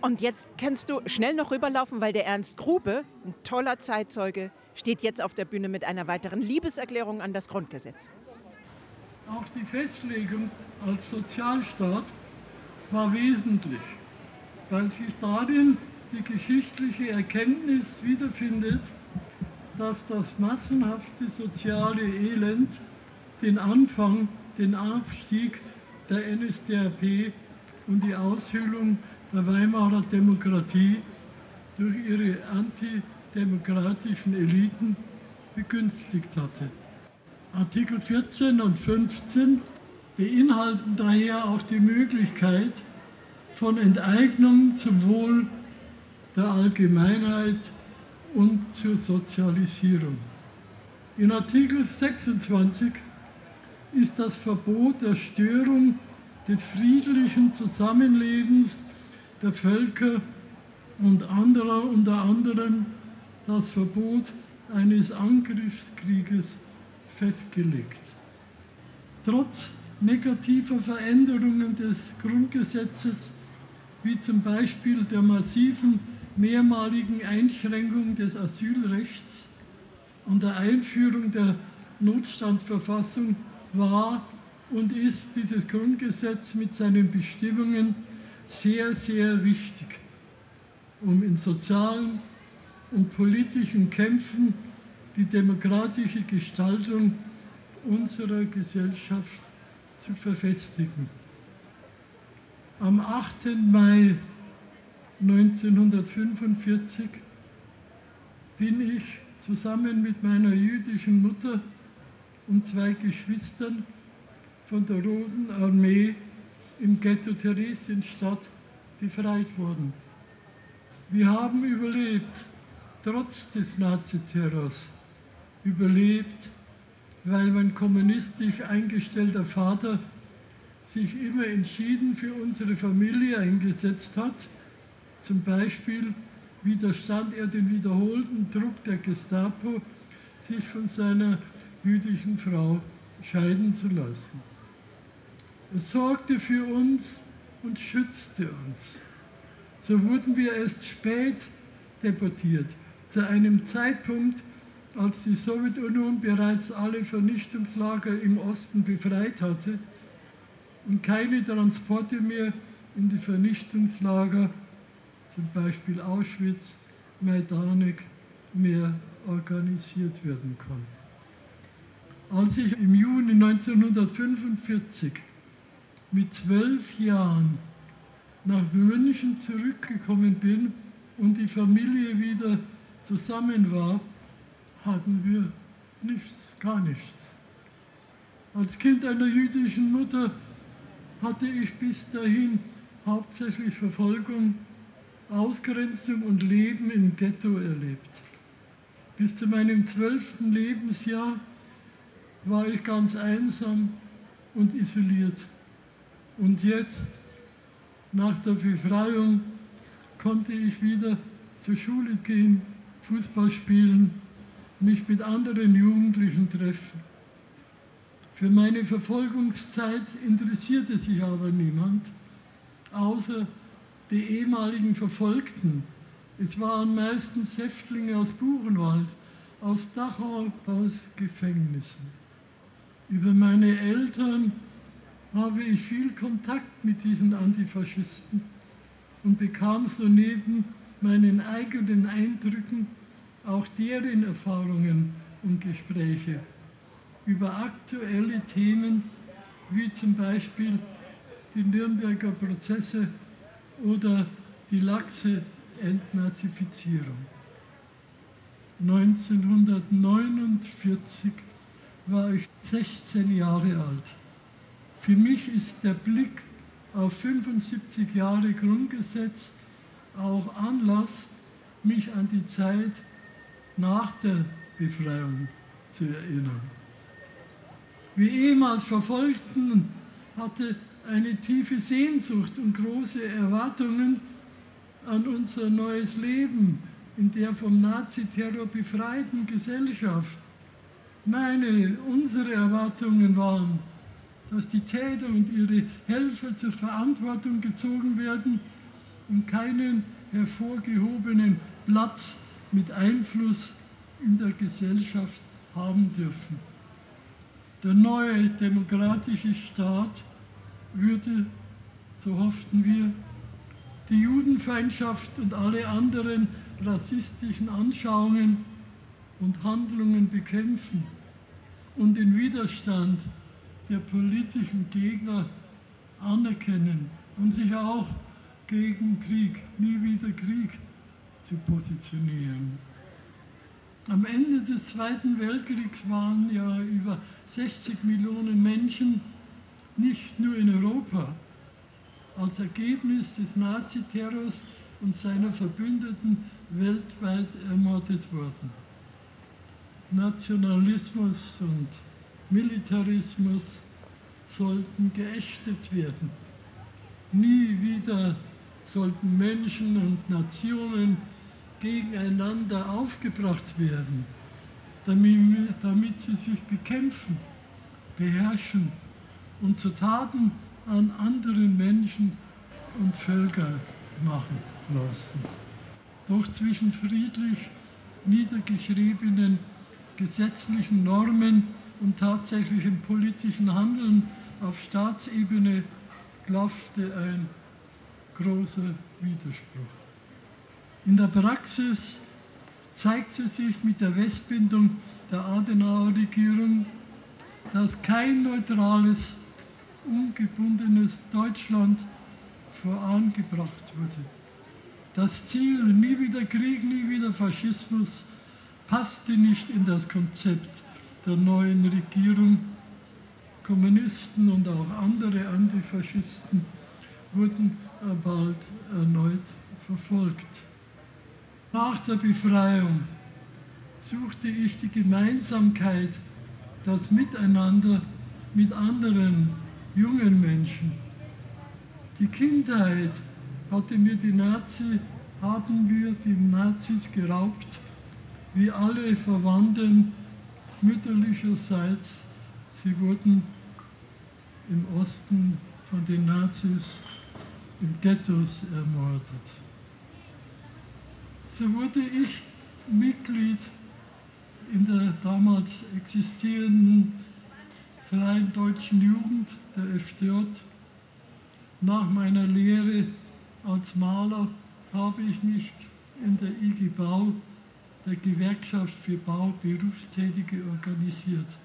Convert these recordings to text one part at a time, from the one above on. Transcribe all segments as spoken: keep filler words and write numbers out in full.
Und jetzt kannst du schnell noch rüberlaufen, weil der Ernst Grube, ein toller Zeitzeuge, steht jetzt auf der Bühne mit einer weiteren Liebeserklärung an das Grundgesetz. Auch die Festlegung als Sozialstaat war wesentlich, weil sich darin die geschichtliche Erkenntnis wiederfindet, dass das massenhafte soziale Elend den Anfang, den Aufstieg der N S D A P und die Aushöhlung der Weimarer Demokratie durch ihre antidemokratischen Eliten begünstigt hatte. Artikel vierzehn und fünfzehn beinhalten daher auch die Möglichkeit von Enteignung zum Wohl der Allgemeinheit und zur Sozialisierung. In Artikel sechsundzwanzig ist das Verbot der Störung des friedlichen Zusammenlebens der Völker und anderer, unter anderem das Verbot eines Angriffskrieges, festgelegt. Trotz negativer Veränderungen des Grundgesetzes, wie zum Beispiel der massiven mehrmaligen Einschränkung des Asylrechts und der Einführung der Notstandsverfassung, war und ist dieses Grundgesetz mit seinen Bestimmungen sehr, sehr wichtig, um in sozialen und politischen Kämpfen die demokratische Gestaltung unserer Gesellschaft zu verfestigen. Am achten Mai neunzehnhundertfünfundvierzig bin ich zusammen mit meiner jüdischen Mutter und zwei Geschwistern von der Roten Armee im Ghetto Theresienstadt befreit worden. Wir haben überlebt, trotz des Naziterrors. Überlebt, weil mein kommunistisch eingestellter Vater sich immer entschieden für unsere Familie eingesetzt hat. Zum Beispiel widerstand er den wiederholten Druck der Gestapo, sich von seiner jüdischen Frau scheiden zu lassen. Er sorgte für uns und schützte uns. So wurden wir erst spät deportiert, zu einem Zeitpunkt, als die Sowjetunion bereits alle Vernichtungslager im Osten befreit hatte und keine Transporte mehr in die Vernichtungslager, zum Beispiel Auschwitz, Majdanek, mehr organisiert werden konnten. Als ich im Juni neunzehnhundertfünfundvierzig mit zwölf Jahren nach München zurückgekommen bin und die Familie wieder zusammen war, hatten wir nichts, gar nichts. Als Kind einer jüdischen Mutter hatte ich bis dahin hauptsächlich Verfolgung, Ausgrenzung und Leben im Ghetto erlebt. Bis zu meinem zwölften Lebensjahr war ich ganz einsam und isoliert. Und jetzt, nach der Befreiung, konnte ich wieder zur Schule gehen, Fußball spielen, mich mit anderen Jugendlichen treffen. Für meine Verfolgungszeit interessierte sich aber niemand, außer die ehemaligen Verfolgten. Es waren meistens Häftlinge aus Buchenwald, aus Dachau, aus Gefängnissen. Über meine Eltern habe ich viel Kontakt mit diesen Antifaschisten und bekam so neben meinen eigenen Eindrücken auch deren Erfahrungen und Gespräche über aktuelle Themen wie zum Beispiel die Nürnberger Prozesse oder die laxe Entnazifizierung. neunzehnhundertneunundvierzig war ich sechzehn Jahre alt. Für mich ist der Blick auf fünfundsiebzig Jahre Grundgesetz auch Anlass, mich an die Zeit nach der Befreiung zu erinnern. Wir ehemals Verfolgten hatte eine tiefe Sehnsucht und große Erwartungen an unser neues Leben in der vom Naziterror befreiten Gesellschaft. Meine, unsere Erwartungen waren, dass die Täter und ihre Helfer zur Verantwortung gezogen werden und keinen hervorgehobenen Platz mit Einfluss in der Gesellschaft haben dürfen. Der neue demokratische Staat würde, so hofften wir, die Judenfeindschaft und alle anderen rassistischen Anschauungen und Handlungen bekämpfen und den Widerstand der politischen Gegner anerkennen und sich auch gegen Krieg, nie wieder Krieg, zu positionieren. Am Ende des Zweiten Weltkriegs waren ja über sechzig Millionen Menschen nicht nur in Europa als Ergebnis des Naziterrors und seiner Verbündeten weltweit ermordet worden. Nationalismus und Militarismus sollten geächtet werden. Nie wieder sollten Menschen und Nationen gegeneinander aufgebracht werden, damit, damit sie sich bekämpfen, beherrschen und zu Taten an anderen Menschen und Völker machen lassen. Doch zwischen friedlich niedergeschriebenen gesetzlichen Normen und tatsächlichem politischen Handeln auf Staatsebene klaffte ein großer Widerspruch. In der Praxis zeigte sich mit der Westbindung der Adenauer-Regierung, dass kein neutrales, ungebundenes Deutschland vorangebracht wurde. Das Ziel, nie wieder Krieg, nie wieder Faschismus, passte nicht in das Konzept der neuen Regierung. Kommunisten und auch andere Antifaschisten wurden bald erneut verfolgt. Nach der Befreiung suchte ich die Gemeinsamkeit, das Miteinander mit anderen jungen Menschen. Die Kindheit hatte mir die Nazi, haben wir den Nazis geraubt, wie alle Verwandten mütterlicherseits. Sie wurden im Osten von den Nazis in Ghettos ermordet. So wurde ich Mitglied in der damals existierenden Freien Deutschen Jugend, der F D J. Nach meiner Lehre als Maler habe ich mich in der I G Bau, der Gewerkschaft für Bauberufstätige, organisiert.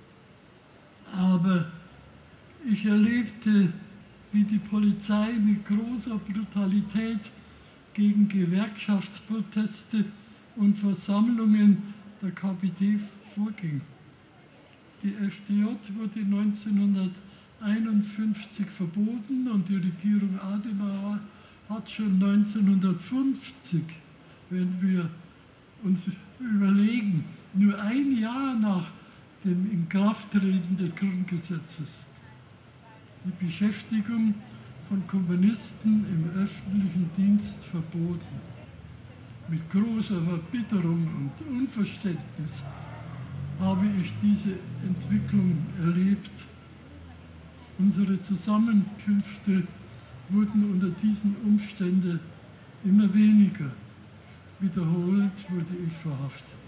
Aber ich erlebte, wie die Polizei mit großer Brutalität gegen Gewerkschaftsproteste und Versammlungen der K P D vorging. Die F D J wurde neunzehnhunderteinundfünfzig verboten und die Regierung Adenauer hat schon neunzehnhundertfünfzig, wenn wir uns überlegen, nur ein Jahr nach dem Inkrafttreten des Grundgesetzes, die Beschäftigung von Kommunisten im öffentlichen Dienst verboten. Mit großer Verbitterung und Unverständnis habe ich diese Entwicklung erlebt. Unsere Zusammenkünfte wurden unter diesen Umständen immer weniger. Wiederholt wurde ich verhaftet.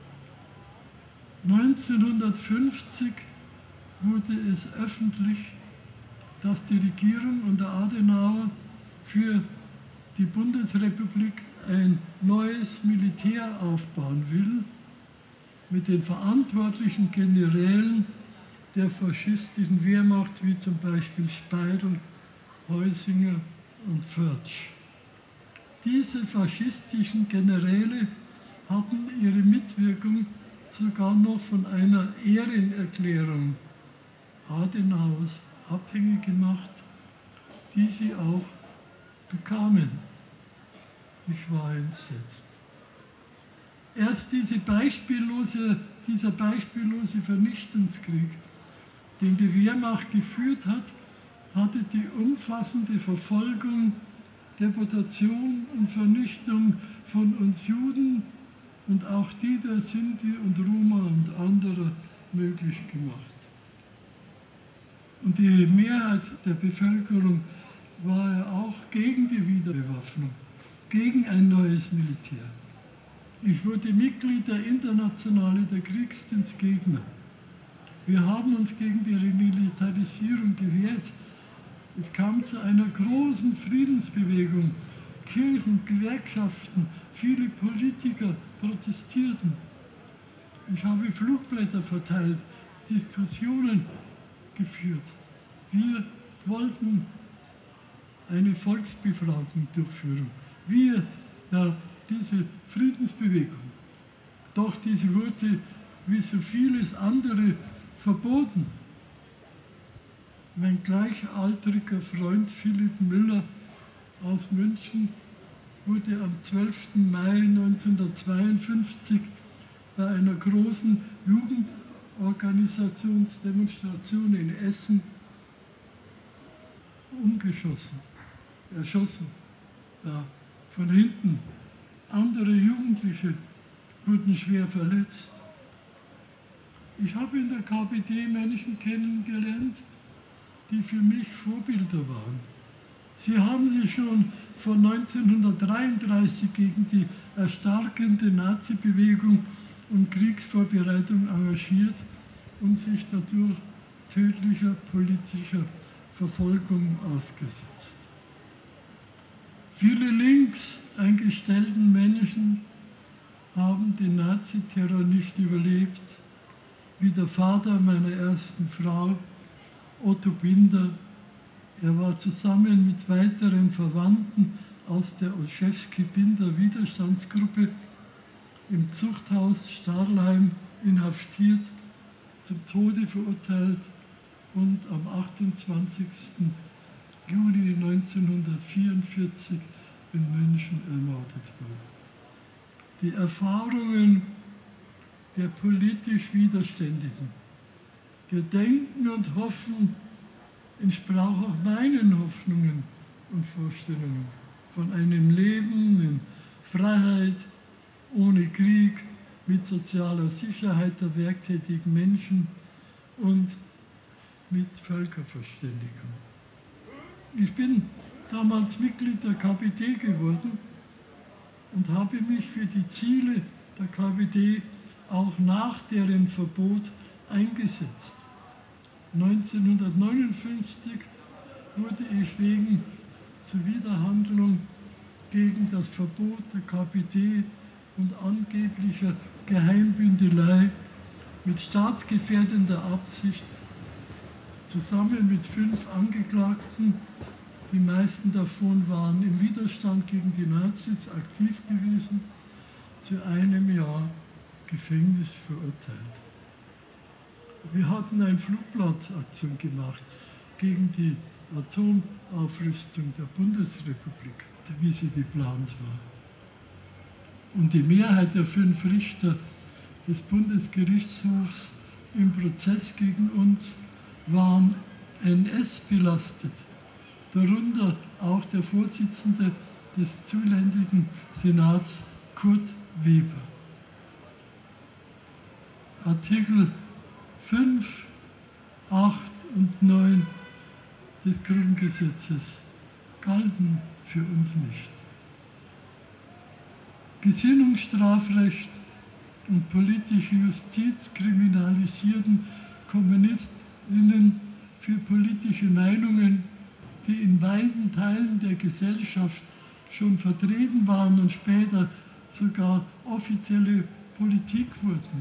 neunzehnhundertfünfzig wurde es öffentlich, dass die Regierung unter Adenauer für die Bundesrepublik ein neues Militär aufbauen will, mit den verantwortlichen Generälen der faschistischen Wehrmacht, wie zum Beispiel Speidel, Heusinger und Förtsch. Diese faschistischen Generäle hatten ihre Mitwirkung sogar noch von einer Ehrenerklärung Adenauers abhängig gemacht, die sie auch bekamen. Ich war entsetzt. Erst diese beispiellose, dieser beispiellose Vernichtungskrieg, den die Wehrmacht geführt hat, hatte die umfassende Verfolgung, Deportation und Vernichtung von uns Juden und auch die der Sinti und Roma und anderer möglich gemacht. Und die Mehrheit der Bevölkerung war er auch gegen die Wiederbewaffnung, gegen ein neues Militär. Ich wurde Mitglied der Internationale der Kriegsdienstgegner. Wir haben uns gegen die Remilitarisierung gewehrt. Es kam zu einer großen Friedensbewegung. Kirchen, Gewerkschaften, viele Politiker protestierten. Ich habe Flugblätter verteilt, Diskussionen geführt. Wir wollten eine Volksbefragung durchführen. Wir, ja, diese Friedensbewegung. Doch diese wurde, wie so vieles andere, verboten. Mein gleichaltriger Freund Philipp Müller aus München wurde am zwölften Mai neunzehnhundertzweiundfünfzig bei einer großen Jugendorganisationsdemonstration in Essen umgeschossen, erschossen, ja, von hinten. Andere Jugendliche wurden schwer verletzt. Ich habe in der K P D Menschen kennengelernt, die für mich Vorbilder waren. Sie haben sich schon von neunzehnhundertdreiunddreißig gegen die erstarkende Nazi-Bewegung und Kriegsvorbereitung engagiert und sich dadurch tödlicher politischer Verfolgung ausgesetzt. Viele links eingestellten Menschen haben den Naziterror nicht überlebt, wie der Vater meiner ersten Frau, Otto Binder. Er war zusammen mit weiteren Verwandten aus der Olszewski-Binder-Widerstandsgruppe im Zuchthaus Stahlheim inhaftiert, zum Tode verurteilt und am achtundzwanzigsten Juli neunzehnhundertvierundvierzig in München ermordet wurde. Die Erfahrungen der politisch Widerständigen, wir denken und hoffen, entsprach auch meinen Hoffnungen und Vorstellungen von einem Leben in Freiheit, ohne Krieg, mit sozialer Sicherheit der werktätigen Menschen und mit Völkerverständigung. Ich bin damals Mitglied der K P D geworden und habe mich für die Ziele der K P D auch nach deren Verbot eingesetzt. neunzehnhundertneunundfünfzig wurde ich wegen Zuwiderhandlung gegen das Verbot der K P D und angeblicher Geheimbündelei mit staatsgefährdender Absicht zusammen mit fünf Angeklagten, die meisten davon waren im Widerstand gegen die Nazis aktiv gewesen, zu einem Jahr Gefängnis verurteilt. Wir hatten eine Flugblattaktion gemacht gegen die Atomaufrüstung der Bundesrepublik, wie sie geplant war. Und die Mehrheit der fünf Richter des Bundesgerichtshofs im Prozess gegen uns waren N S-belastet, darunter auch der Vorsitzende des zuständigen Senats, Kurt Weber. Artikel fünf, acht und neun des Grundgesetzes galten für uns nicht. Gesinnungsstrafrecht und politische Justiz kriminalisierten KommunistInnen für politische Meinungen, die in weiten Teilen der Gesellschaft schon vertreten waren und später sogar offizielle Politik wurden.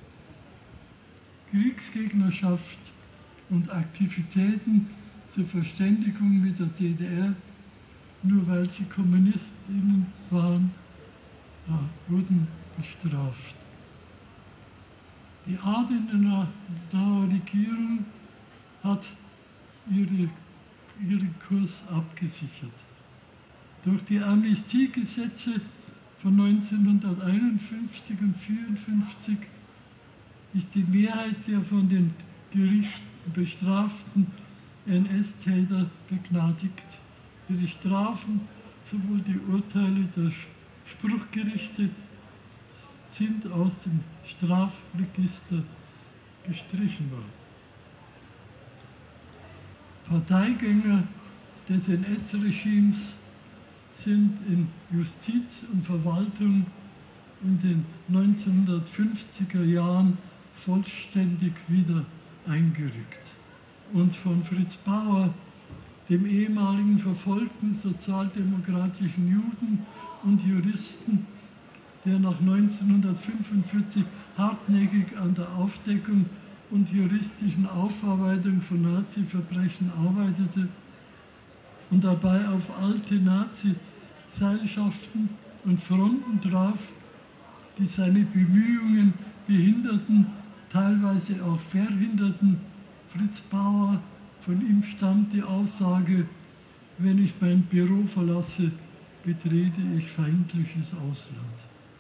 Kriegsgegnerschaft und Aktivitäten zur Verständigung mit der D D R, nur weil sie KommunistInnen waren, ja, wurden bestraft. Die Adenauer Regierung hat ihre, ihren Kurs abgesichert. Durch die Amnestiegesetze von neunzehnhunderteinundfünfzig und neunzehnhundertvierundfünfzig ist die Mehrheit der von den Gerichten bestraften N S-Täter begnadigt. Ihre Strafen, sowohl die Urteile der Spruchgerichte, sind aus dem Strafregister gestrichen worden. Parteigänger des N S-Regimes sind in Justiz und Verwaltung in den neunzehnhundertfünfziger Jahren vollständig wieder eingerückt. Und von Fritz Bauer, dem ehemaligen verfolgten sozialdemokratischen Juden und Juristen, der nach neunzehnhundertfünfundvierzig hartnäckig an der Aufdeckung und juristischen Aufarbeitung von Nazi-Verbrechen arbeitete und dabei auf alte Nazi-Seilschaften und Fronten traf, die seine Bemühungen behinderten, teilweise auch verhinderten. Fritz Bauer, von ihm stammt die Aussage: Wenn ich mein Büro verlasse, betrete ich feindliches Ausland.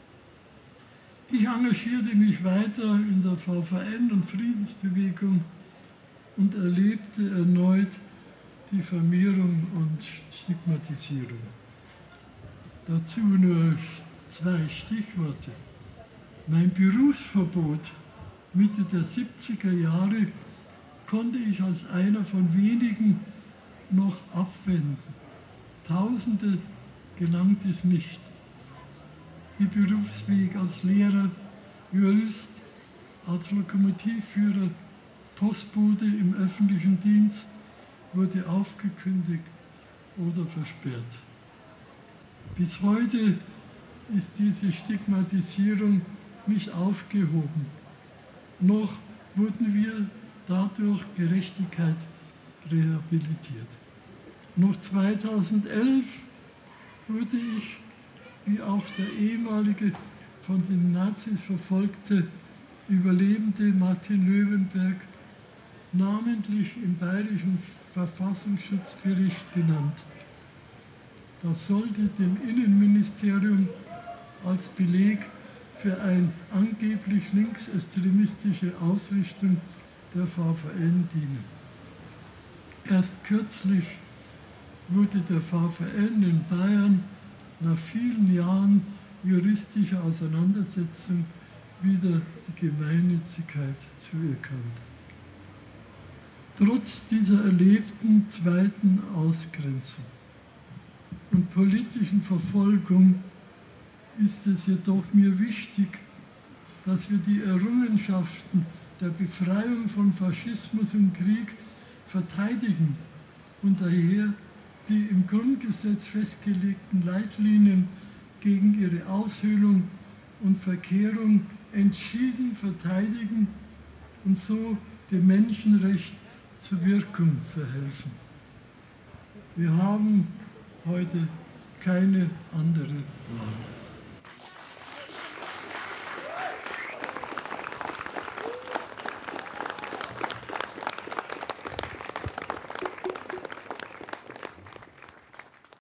Ich engagierte mich weiter in der V V N und Friedensbewegung und erlebte erneut Diffamierung und Stigmatisierung. Dazu nur zwei Stichworte. Mein Berufsverbot Mitte der siebziger Jahre konnte ich als einer von wenigen noch abwenden. Tausende gelangt es nicht. Ihr Berufsweg als Lehrer, Jurist, als Lokomotivführer, Postbote im öffentlichen Dienst wurde aufgekündigt oder versperrt. Bis heute ist diese Stigmatisierung nicht aufgehoben. Noch wurden wir dadurch Gerechtigkeit rehabilitiert. Noch zweitausendelf wurde ich, wie auch der ehemalige von den Nazis verfolgte Überlebende Martin Löwenberg, namentlich im Bayerischen Verfassungsschutzgericht genannt. Das sollte dem Innenministerium als Beleg für eine angeblich linksextremistische Ausrichtung der V V N dienen. Erst kürzlich wurde der V V N in Bayern nach vielen Jahren juristischer Auseinandersetzung wieder die Gemeinnützigkeit zuerkannt. Trotz dieser erlebten zweiten Ausgrenzung und politischen Verfolgung ist es jedoch mir wichtig, dass wir die Errungenschaften der Befreiung von Faschismus und Krieg verteidigen und daher die im Grundgesetz festgelegten Leitlinien gegen ihre Aushöhlung und Verkehrung entschieden verteidigen und so dem Menschenrecht zur Wirkung verhelfen. Wir haben heute keine andere